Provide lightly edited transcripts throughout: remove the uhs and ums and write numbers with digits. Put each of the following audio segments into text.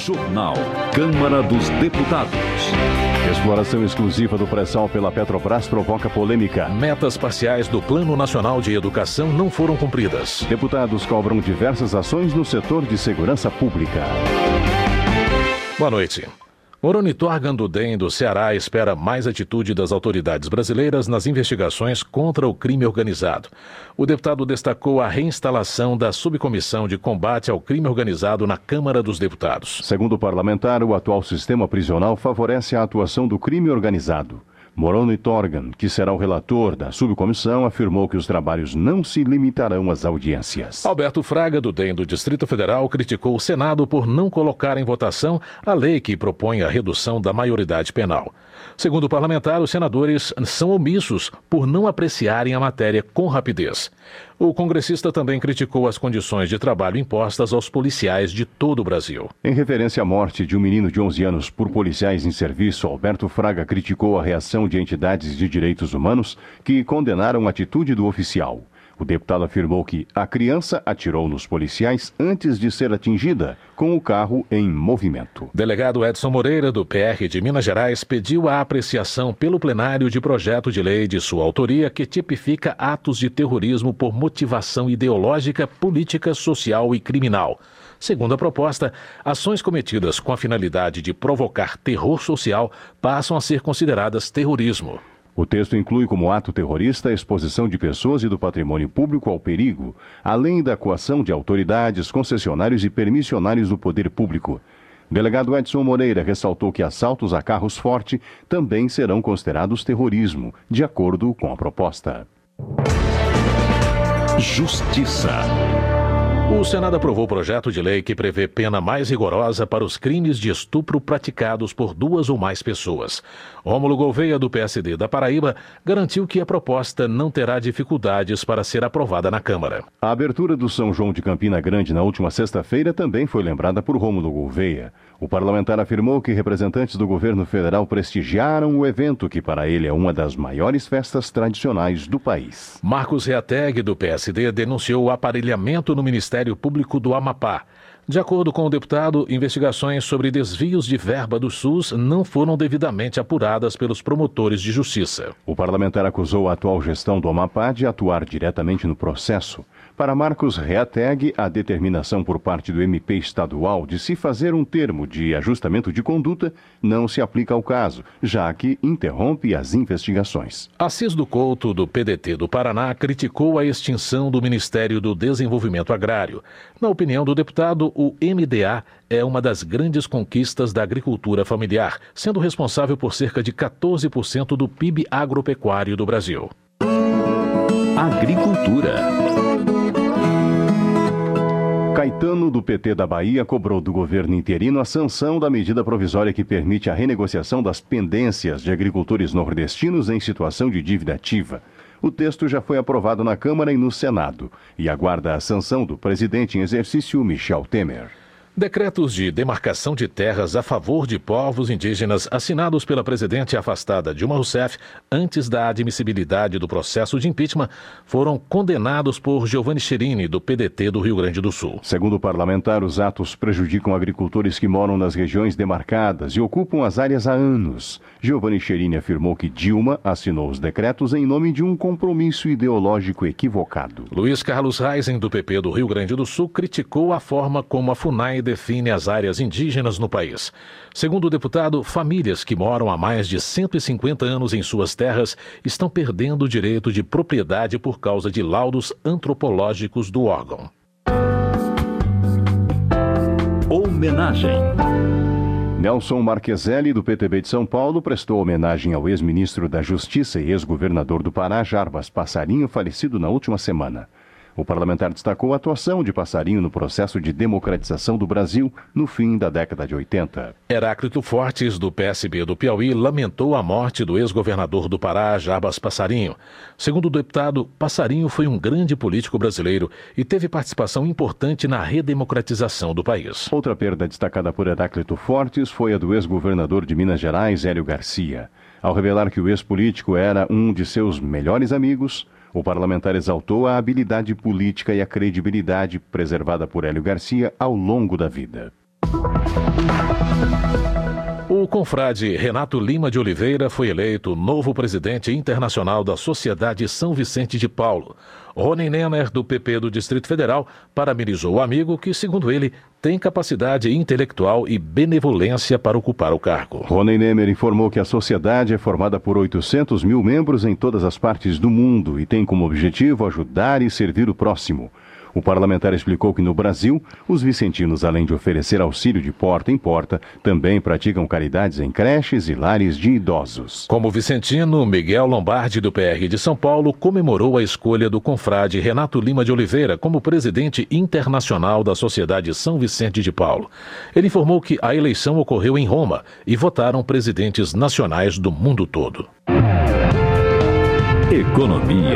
Jornal. Câmara dos Deputados. Exploração exclusiva do pré-sal pela Petrobras provoca polêmica. Metas parciais do Plano Nacional de Educação não foram cumpridas. Deputados cobram diversas ações no setor de segurança pública. Boa noite. Oronitorgan do DEM do Ceará espera mais atitude das autoridades brasileiras nas investigações contra o crime organizado. O deputado destacou a reinstalação da Subcomissão de Combate ao Crime Organizado na Câmara dos Deputados. Segundo o parlamentar, o atual sistema prisional favorece a atuação do crime organizado. Oronitorgan, que será o relator da subcomissão, afirmou que os trabalhos não se limitarão às audiências. Alberto Fraga, do DEM do Distrito Federal, criticou o Senado por não colocar em votação a lei que propõe a redução da maioridade penal. Segundo o parlamentar, os senadores são omissos por não apreciarem a matéria com rapidez. O congressista também criticou as condições de trabalho impostas aos policiais de todo o Brasil. Em referência à morte de um menino de 11 anos por policiais em serviço, Alberto Fraga criticou a reação de entidades de direitos humanos que condenaram a atitude do oficial. O deputado afirmou que a criança atirou nos policiais antes de ser atingida, com o carro em movimento. Delegado Edson Moreira, do PR de Minas Gerais, pediu a apreciação pelo plenário de projeto de lei de sua autoria que tipifica atos de terrorismo por motivação ideológica, política, social e criminal. Segundo a proposta, ações cometidas com a finalidade de provocar terror social passam a ser consideradas terrorismo. O texto inclui como ato terrorista a exposição de pessoas e do patrimônio público ao perigo, além da coação de autoridades, concessionários e permissionários do poder público. O delegado Edson Moreira ressaltou que assaltos a carros forte também serão considerados terrorismo, de acordo com a proposta. Justiça. O Senado aprovou o projeto de lei que prevê pena mais rigorosa para os crimes de estupro praticados por duas ou mais pessoas. Rômulo Gouveia, do PSD da Paraíba, garantiu que a proposta não terá dificuldades para ser aprovada na Câmara. A abertura do São João de Campina Grande na última sexta-feira também foi lembrada por Rômulo Gouveia. O parlamentar afirmou que representantes do governo federal prestigiaram o evento, que para ele é uma das maiores festas tradicionais do país. Marcos Reateg, do PSD, denunciou o aparelhamento no Ministério Público do Amapá. De acordo com o deputado, investigações sobre desvios de verba do SUS não foram devidamente apuradas pelos promotores de justiça. O parlamentar acusou a atual gestão do Amapá de atuar diretamente no processo. Para Marcos Reateg, a determinação por parte do MP estadual de se fazer um termo de ajustamento de conduta não se aplica ao caso, já que interrompe as investigações. Assis do Couto, do PDT do Paraná, criticou a extinção do Ministério do Desenvolvimento Agrário. Na opinião do deputado, o MDA é uma das grandes conquistas da agricultura familiar, sendo responsável por cerca de 14% do PIB agropecuário do Brasil. Agricultura. Caetano, do PT da Bahia, cobrou do governo interino a sanção da medida provisória que permite a renegociação das pendências de agricultores nordestinos em situação de dívida ativa. O texto já foi aprovado na Câmara e no Senado e aguarda a sanção do presidente em exercício, Michel Temer. Decretos de demarcação de terras a favor de povos indígenas assinados pela presidente afastada Dilma Rousseff antes da admissibilidade do processo de impeachment foram condenados por Giovanni Cherini, do PDT do Rio Grande do Sul. Segundo o parlamentar, os atos prejudicam agricultores que moram nas regiões demarcadas e ocupam as áreas há anos. Giovanni Cherini afirmou que Dilma assinou os decretos em nome de um compromisso ideológico equivocado. Luiz Carlos Reisen, do PP do Rio Grande do Sul, criticou a forma como a FUNAI define as áreas indígenas no país. Segundo o deputado, famílias que moram há mais de 150 anos em suas terras estão perdendo o direito de propriedade por causa de laudos antropológicos do órgão. Homenagem. Nelson Marqueselli, do PTB de São Paulo, prestou homenagem ao ex-ministro da Justiça e ex-governador do Pará, Jarbas Passarinho, falecido na última semana. O parlamentar destacou a atuação de Passarinho no processo de democratização do Brasil no fim da década de 80. Heráclito Fortes, do PSB do Piauí, lamentou a morte do ex-governador do Pará, Jarbas Passarinho. Segundo o deputado, Passarinho foi um grande político brasileiro e teve participação importante na redemocratização do país. Outra perda destacada por Heráclito Fortes foi a do ex-governador de Minas Gerais, Hélio Garcia. Ao revelar que o ex-político era um de seus melhores amigos, o parlamentar exaltou a habilidade política e a credibilidade preservada por Hélio Garcia ao longo da vida. O confrade Renato Lima de Oliveira foi eleito novo presidente internacional da Sociedade São Vicente de Paulo. Rony Nenner, do PP do Distrito Federal, parabenizou o amigo que, segundo ele, tem capacidade intelectual e benevolência para ocupar o cargo. Rony Nenner informou que a sociedade é formada por 800 mil membros em todas as partes do mundo e tem como objetivo ajudar e servir o próximo. O parlamentar explicou que no Brasil, os vicentinos, além de oferecer auxílio de porta em porta, também praticam caridades em creches e lares de idosos. Como vicentino, Miguel Lombardi, do PR de São Paulo, comemorou a escolha do confrade Renato Lima de Oliveira como presidente internacional da Sociedade São Vicente de Paulo. Ele informou que a eleição ocorreu em Roma e votaram presidentes nacionais do mundo todo. Economia.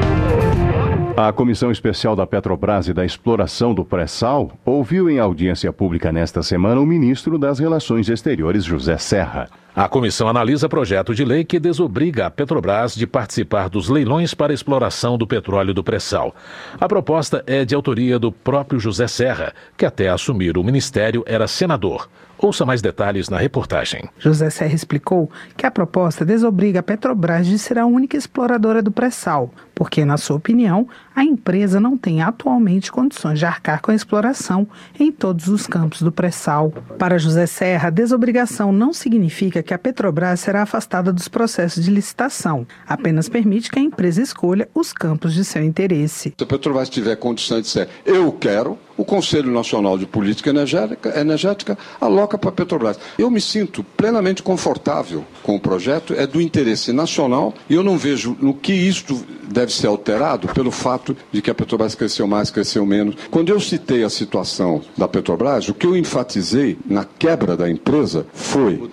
A Comissão Especial da Petrobras e da Exploração do Pré-Sal ouviu em audiência pública nesta semana o ministro das Relações Exteriores, José Serra. A comissão analisa projeto de lei que desobriga a Petrobras de participar dos leilões para exploração do petróleo do pré-sal. A proposta é de autoria do próprio José Serra, que até assumir o ministério era senador. Ouça mais detalhes na reportagem. José Serra explicou que a proposta desobriga a Petrobras de ser a única exploradora do pré-sal, porque, na sua opinião, a empresa não tem atualmente condições de arcar com a exploração em todos os campos do pré-sal. Para José Serra, a desobrigação não significa que a Petrobras será afastada dos processos de licitação, apenas permite que a empresa escolha os campos de seu interesse. Se a Petrobras tiver condição de dizer, eu quero, o Conselho Nacional de Política Energética aloca para a Petrobras. Eu me sinto plenamente confortável com o projeto, é do interesse nacional e eu não vejo no que isto deve ser alterado pelo fato de que a Petrobras cresceu mais, cresceu menos. Quando eu citei a situação da Petrobras, o que eu enfatizei na quebra da empresa foi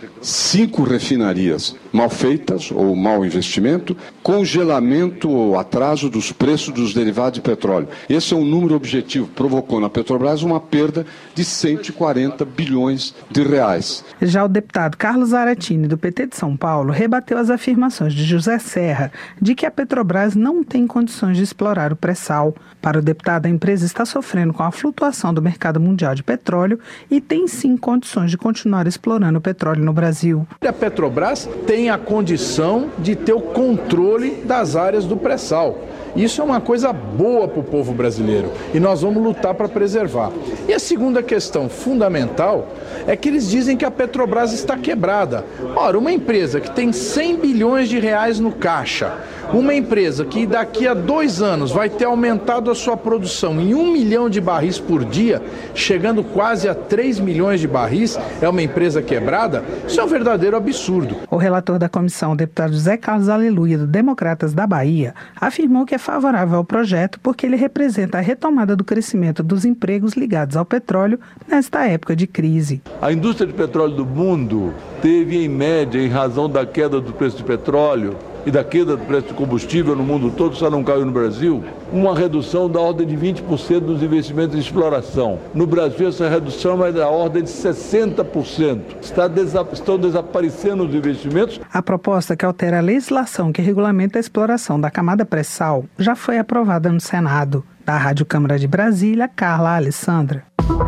5 refinarias mal feitas ou mau investimento, congelamento ou atraso dos preços dos derivados de petróleo. Esse é um número objetivo, provocou na Petrobras uma perda de 140 bilhões de reais. Já o deputado Carlos Zaratini, do PT de São Paulo, rebateu as afirmações de José Serra de que a Petrobras não tem condições de explorar o pré-sal. Para o deputado, a empresa está sofrendo com a flutuação do mercado mundial de petróleo e tem sim condições de continuar explorando o petróleo no Brasil. A Petrobras tem a condição de ter o controle das áreas do pré-sal. Isso é uma coisa boa para o povo brasileiro e nós vamos lutar para preservar. E a segunda questão fundamental é que eles dizem que a Petrobras está quebrada. Ora, uma empresa que tem 100 bilhões de reais no caixa, uma empresa que daqui a 2 anos vai ter aumentado a sua produção em 1 milhão de barris por dia, chegando quase a 3 milhões de barris, é uma empresa quebrada? Isso é um verdadeiro absurdo. O relator da comissão, o deputado José Carlos Aleluia, do Democratas da Bahia, afirmou que é favorável ao projeto porque ele representa a retomada do crescimento dos empregos ligados ao petróleo nesta época de crise. A indústria de petróleo do mundo teve, em média, em razão da queda do preço de petróleo e da queda do preço de combustível no mundo todo, só não caiu no Brasil, uma redução da ordem de 20% dos investimentos em exploração. No Brasil, essa redução é da ordem de 60%. Estão desaparecendo os investimentos. A proposta que altera a legislação que regulamenta a exploração da camada pré-sal já foi aprovada no Senado. Da Rádio Câmara de Brasília, Carla Alessandra.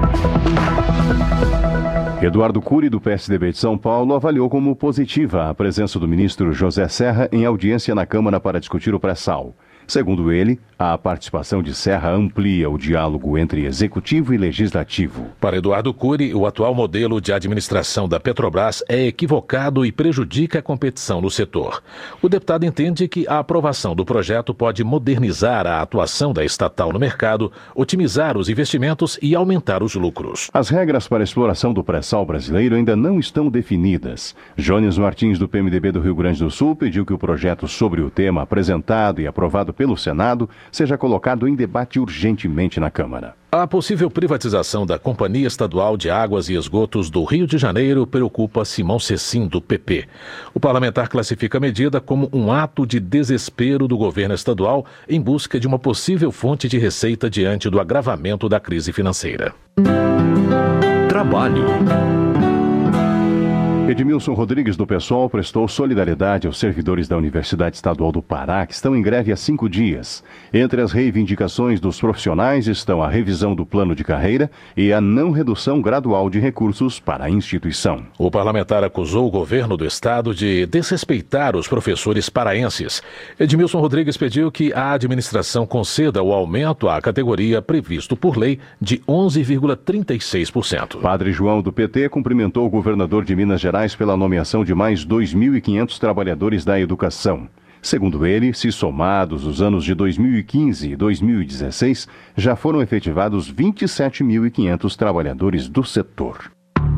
Eduardo Cury, do PSDB de São Paulo, avaliou como positiva a presença do ministro José Serra em audiência na Câmara para discutir o pré-sal. Segundo ele, a participação de Serra amplia o diálogo entre executivo e legislativo. Para Eduardo Cury, o atual modelo de administração da Petrobras é equivocado e prejudica a competição no setor. O deputado entende que a aprovação do projeto pode modernizar a atuação da estatal no mercado, otimizar os investimentos e aumentar os lucros. As regras para a exploração do pré-sal brasileiro ainda não estão definidas. Jones Martins, do PMDB do Rio Grande do Sul, pediu que o projeto sobre o tema apresentado e aprovado pelo Senado seja colocado em debate urgentemente na Câmara. A possível privatização da Companhia Estadual de Águas e Esgotos do Rio de Janeiro preocupa Simão Cecim, do PP. O parlamentar classifica a medida como um ato de desespero do governo estadual em busca de uma possível fonte de receita diante do agravamento da crise financeira. Trabalho. Edmilson Rodrigues, do PSOL, prestou solidariedade aos servidores da Universidade Estadual do Pará, que estão em greve há 5 dias. Entre as reivindicações dos profissionais estão a revisão do plano de carreira e a não redução gradual de recursos para a instituição. O parlamentar acusou o governo do estado de desrespeitar os professores paraenses. Edmilson Rodrigues pediu que a administração conceda o aumento à categoria previsto por lei de 11,36%. Padre João, do PT, cumprimentou o governador de Minas Gerais pela nomeação de mais 2.500 trabalhadores da educação. Segundo ele, se somados os anos de 2015 e 2016, já foram efetivados 27.500 trabalhadores do setor.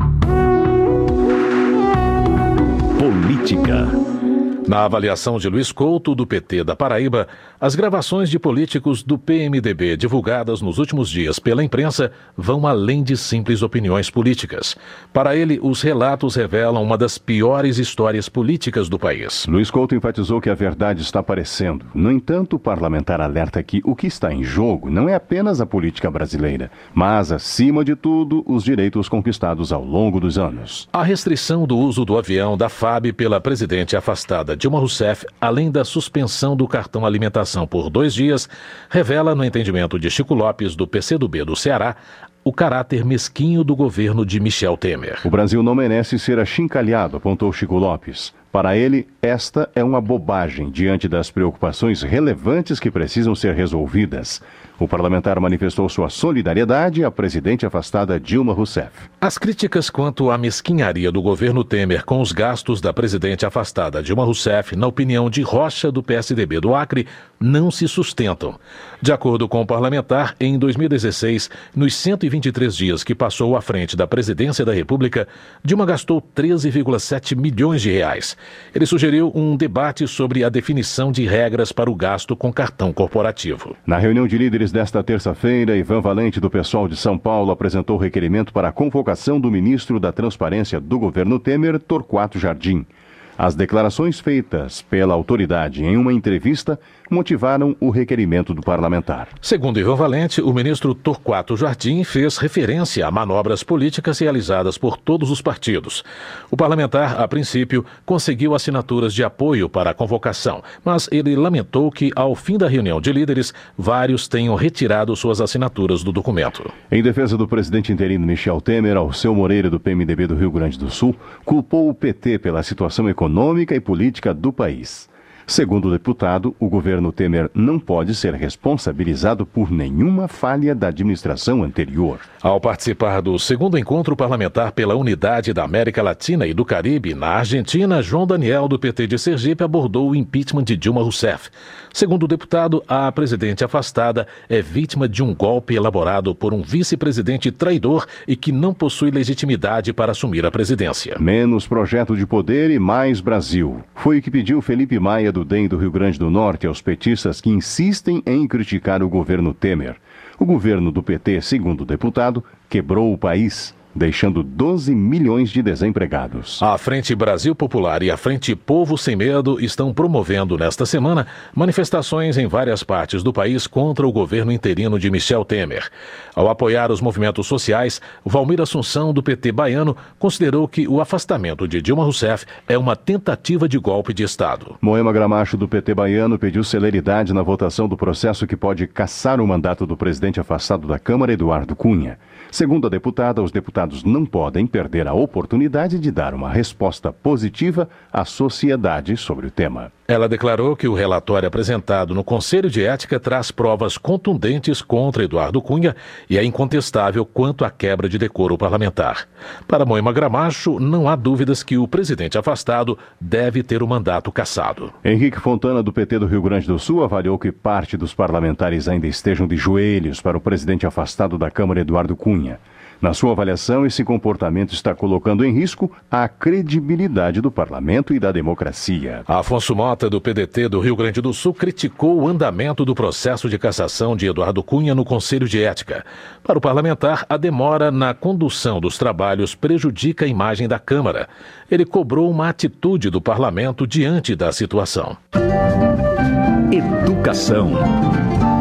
Política. Na avaliação de Luiz Couto, do PT da Paraíba, as gravações de políticos do PMDB divulgadas nos últimos dias pela imprensa vão além de simples opiniões políticas. Para ele, os relatos revelam uma das piores histórias políticas do país. Luiz Couto enfatizou que a verdade está aparecendo. No entanto, o parlamentar alerta que o que está em jogo não é apenas a política brasileira, mas, acima de tudo, os direitos conquistados ao longo dos anos. A restrição do uso do avião da FAB pela presidente afastada Dilma Rousseff, além da suspensão do cartão alimentação por 2 dias, revela, no entendimento de Chico Lopes, do PCdoB do Ceará, o caráter mesquinho do governo de Michel Temer. O Brasil não merece ser achincalhado, apontou Chico Lopes. Para ele, esta é uma bobagem diante das preocupações relevantes que precisam ser resolvidas. O parlamentar manifestou sua solidariedade à presidente afastada Dilma Rousseff. As críticas quanto à mesquinharia do governo Temer com os gastos da presidente afastada Dilma Rousseff, na opinião de Rocha, do PSDB do Acre, não se sustentam. De acordo com o parlamentar, em 2016, nos 123 dias que passou à frente da presidência da República, Dilma gastou 13,7 milhões de reais. Ele sugeriu um debate sobre a definição de regras para o gasto com cartão corporativo. Na reunião de líderes desta terça-feira, Ivan Valente, do PSOL de São Paulo, apresentou requerimento para a convocação do ministro da Transparência do governo Temer, Torquato Jardim. As declarações feitas pela autoridade em uma entrevista motivaram o requerimento do parlamentar. Segundo Ivan Valente, o ministro Torquato Jardim fez referência a manobras políticas realizadas por todos os partidos. O parlamentar, a princípio, conseguiu assinaturas de apoio para a convocação, mas ele lamentou que, ao fim da reunião de líderes, vários tenham retirado suas assinaturas do documento. Em defesa do presidente interino Michel Temer, Alceu Moreira, do PMDB do Rio Grande do Sul, culpou o PT pela situação econômica e política do país. Segundo o deputado, o governo Temer não pode ser responsabilizado por nenhuma falha da administração anterior. Ao participar do segundo encontro parlamentar pela unidade da América Latina e do Caribe, na Argentina, João Daniel, do PT de Sergipe, abordou o impeachment de Dilma Rousseff. Segundo o deputado, a presidente afastada é vítima de um golpe elaborado por um vice-presidente traidor e que não possui legitimidade para assumir a presidência. Menos projeto de poder e mais Brasil. Foi o que pediu Felipe Maia, do DEM do Rio Grande do Norte, aos petistas que insistem em criticar o governo Temer. O governo do PT, segundo o deputado, quebrou o país, deixando 12 milhões de desempregados. A Frente Brasil Popular e a Frente Povo Sem Medo estão promovendo nesta semana manifestações em várias partes do país contra o governo interino de Michel Temer. Ao apoiar os movimentos sociais, Valmir Assunção, do PT baiano, considerou que o afastamento de Dilma Rousseff é uma tentativa de golpe de Estado. Moema Gramacho, do PT baiano, pediu celeridade na votação do processo que pode cassar o mandato do presidente afastado da Câmara, Eduardo Cunha. Segundo a deputada, os deputados não podem perder a oportunidade de dar uma resposta positiva à sociedade sobre o tema. Ela declarou que o relatório apresentado no Conselho de Ética traz provas contundentes contra Eduardo Cunha e é incontestável quanto à quebra de decoro parlamentar. Para Moema Gramacho, não há dúvidas que o presidente afastado deve ter o mandato cassado. Henrique Fontana, do PT do Rio Grande do Sul, avaliou que parte dos parlamentares ainda estejam de joelhos para o presidente afastado da Câmara, Eduardo Cunha. Na sua avaliação, esse comportamento está colocando em risco a credibilidade do parlamento e da democracia. Afonso Mota, do PDT do Rio Grande do Sul, criticou o andamento do processo de cassação de Eduardo Cunha no Conselho de Ética. Para o parlamentar, a demora na condução dos trabalhos prejudica a imagem da Câmara. Ele cobrou uma atitude do parlamento diante da situação. Educação.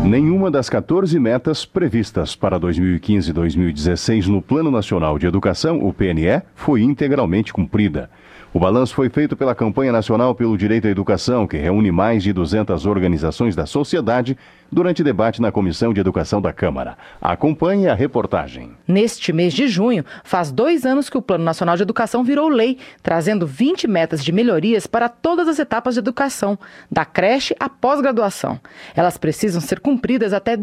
Nenhuma das 14 metas previstas para 2015 e 2016 no Plano Nacional de Educação, o PNE, foi integralmente cumprida. O balanço foi feito pela Campanha Nacional pelo Direito à Educação, que reúne mais de 200 organizações da sociedade, durante debate na Comissão de Educação da Câmara. Acompanhe a reportagem. Neste mês de junho, faz 2 anos que o Plano Nacional de Educação virou lei, trazendo 20 metas de melhorias para todas as etapas de educação, da creche à pós-graduação. Elas precisam ser cumpridas até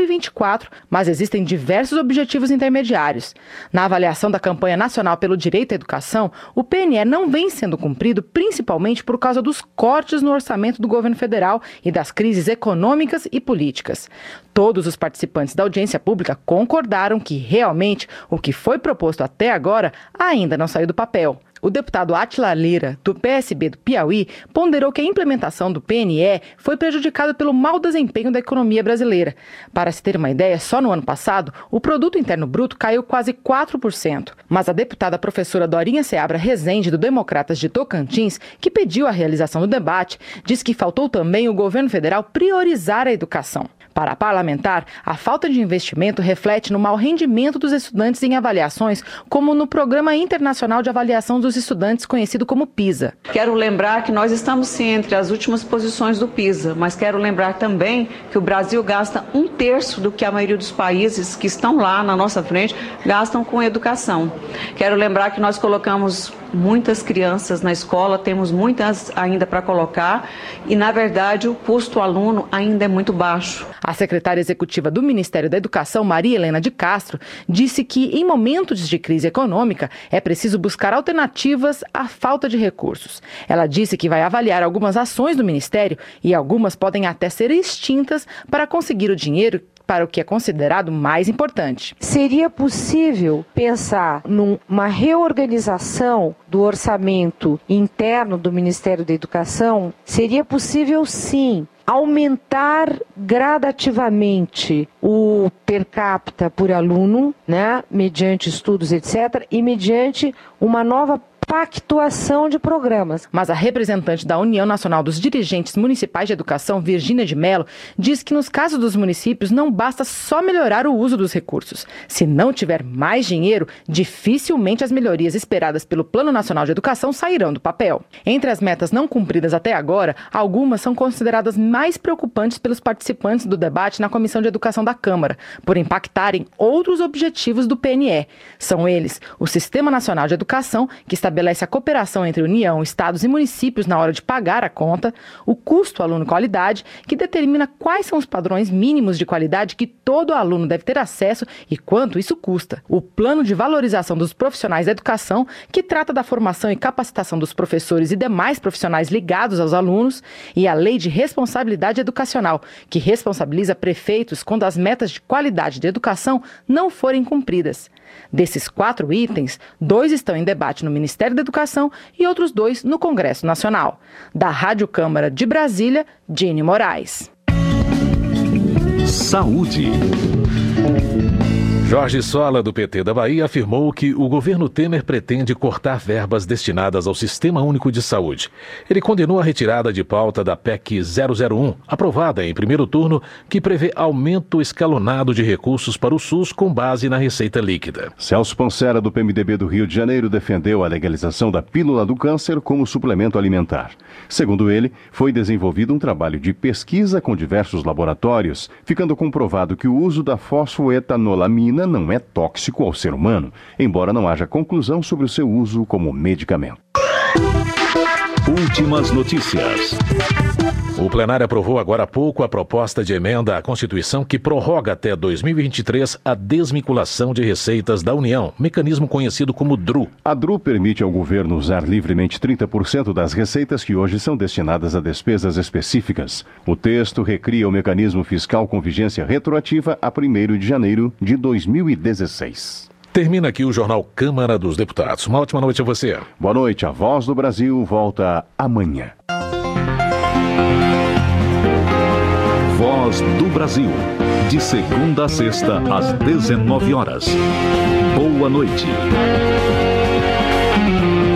2024, mas existem diversos objetivos intermediários. Na avaliação da Campanha Nacional pelo Direito à Educação, o PNE não vem sendo cumprido principalmente por causa dos cortes no orçamento do governo federal e das crises econômicas e políticas. Todos os participantes da audiência pública concordaram que, realmente, o que foi proposto até agora ainda não saiu do papel. O deputado Átila Lira, do PSB do Piauí, ponderou que a implementação do PNE foi prejudicada pelo mau desempenho da economia brasileira. Para se ter uma ideia, só no ano passado, o Produto Interno Bruto caiu quase 4%. Mas a deputada professora Dorinha Seabra Rezende, do Democratas de Tocantins, que pediu a realização do debate, diz que faltou também o governo federal priorizar a educação. Para a parlamentar, a falta de investimento reflete no mau rendimento dos estudantes em avaliações, como no Programa Internacional de Avaliação dos Estudantes, conhecido como PISA. Quero lembrar que nós estamos sim entre as últimas posições do PISA, mas quero lembrar também que o Brasil gasta 1/3 do que a maioria dos países que estão lá na nossa frente gastam com educação. Quero lembrar que nós colocamos muitas crianças na escola, temos muitas ainda para colocar e, na verdade, o custo aluno ainda é muito baixo. A secretária executiva do Ministério da Educação, Maria Helena de Castro, disse que, em momentos de crise econômica, é preciso buscar alternativas à falta de recursos. Ela disse que vai avaliar algumas ações do Ministério e algumas podem até ser extintas para conseguir o dinheiro para o que é considerado mais importante. Seria possível pensar numa reorganização do orçamento interno do Ministério da Educação? Seria possível, sim, aumentar gradativamente o per capita por aluno, né, mediante estudos, etc., e mediante uma nova pactuação de programas. Mas a representante da União Nacional dos Dirigentes Municipais de Educação, Virgínia de Mello, diz que nos casos dos municípios não basta só melhorar o uso dos recursos. Se não tiver mais dinheiro, dificilmente as melhorias esperadas pelo Plano Nacional de Educação sairão do papel. Entre as metas não cumpridas até agora, algumas são consideradas mais preocupantes pelos participantes do debate na Comissão de Educação da Câmara, por impactarem outros objetivos do PNE. São eles: o Sistema Nacional de Educação, que estabelece a cooperação entre União, estados e municípios na hora de pagar a conta, o custo aluno-qualidade, que determina quais são os padrões mínimos de qualidade que todo aluno deve ter acesso e quanto isso custa, o Plano de Valorização dos Profissionais da Educação, que trata da formação e capacitação dos professores e demais profissionais ligados aos alunos, e a Lei de Responsabilidade Educacional, que responsabiliza prefeitos quando as metas de qualidade de educação não forem cumpridas. Desses 4 itens, 2 estão em debate no Ministério da Educação e outros 2 no Congresso Nacional. Da Rádio Câmara de Brasília, Jenny Moraes. Saúde. Jorge Sola, do PT da Bahia, afirmou que o governo Temer pretende cortar verbas destinadas ao Sistema Único de Saúde. Ele condenou a retirada de pauta da PEC 001, aprovada em primeiro turno, que prevê aumento escalonado de recursos para o SUS com base na receita líquida. Celso Pancera, do PMDB do Rio de Janeiro, defendeu a legalização da pílula do câncer como suplemento alimentar. Segundo ele, foi desenvolvido um trabalho de pesquisa com diversos laboratórios, ficando comprovado que o uso da fosfoetanolamina não é tóxico ao ser humano, embora não haja conclusão sobre o seu uso como medicamento. Últimas notícias. O plenário aprovou agora há pouco a proposta de emenda à Constituição que prorroga até 2023 a desvinculação de receitas da União, mecanismo conhecido como DRU. A DRU permite ao governo usar livremente 30% das receitas que hoje são destinadas a despesas específicas. O texto recria o mecanismo fiscal com vigência retroativa a 1º de janeiro de 2016. Termina aqui o Jornal Câmara dos Deputados. Uma ótima noite a você. Boa noite. A Voz do Brasil volta amanhã. Voz do Brasil. De segunda a sexta, às 19 horas. Boa noite.